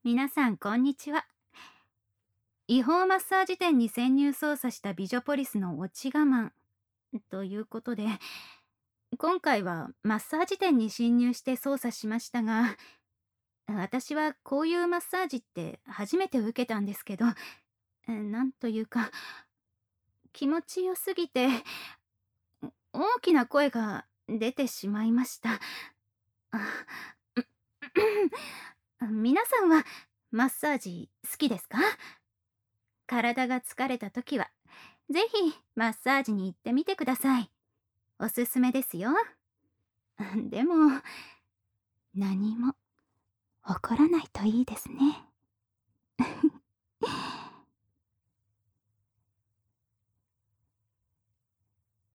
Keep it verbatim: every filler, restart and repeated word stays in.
皆さんこんにちは。違法マッサージ店に潜入捜査したビジョポリスのウォッチ我慢ということで、今回はマッサージ店に侵入して捜査しましたが、私はこういうマッサージって初めて受けたんですけど、えなんというか気持ちよすぎて大きな声が出てしまいました。あ皆さんはマッサージ好きですか？体が疲れた時はぜひマッサージに行ってみてください。おすすめですよ。でも何も起こらないといいですね。